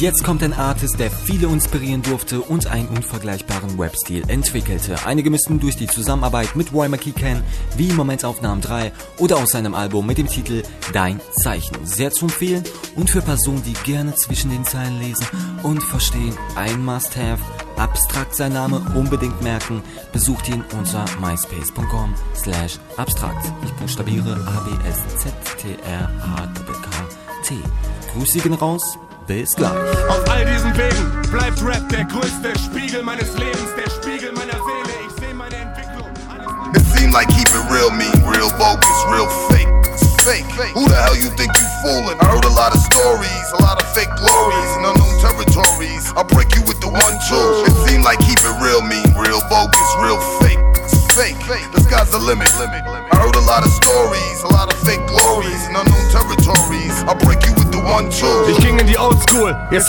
Jetzt kommt ein Artist, der viele inspirieren durfte und einen unvergleichbaren Rap-Stil entwickelte. Einige müssten durch die Zusammenarbeit mit Roy McKee kennen, wie Momentaufnahmen 3 oder aus seinem Album mit dem Titel Dein Zeichen. Sehr zu empfehlen und für Personen, die gerne zwischen den Zeilen lesen und verstehen, ein Must-Have. Abstrakt sein Name, unbedingt merken. Besucht ihn unter myspace.com/abstrakt. Ich buchstabiere ABSZTRHKT. Grüße gehen raus, bis gleich. Auf all diesen Wegen bleibt Rap der größte Spiegel meines Lebens, der Spiegel meiner Seele. Ich sehe meine Entwicklung. It seemed like keep it real mean, real bogus, real fake. Fake. Who the hell you think you fooling? I heard a lot of stories, a lot of fake glories in unknown territories. I'll break you with the 1-2. It seemed like keep it real mean, real bogus, real fake. Fake. The sky's the limit. I heard a lot of stories, a lot of fake glories in unknown territories. I'll break you with the 1-2. Ich ging in die Oldschool, jetzt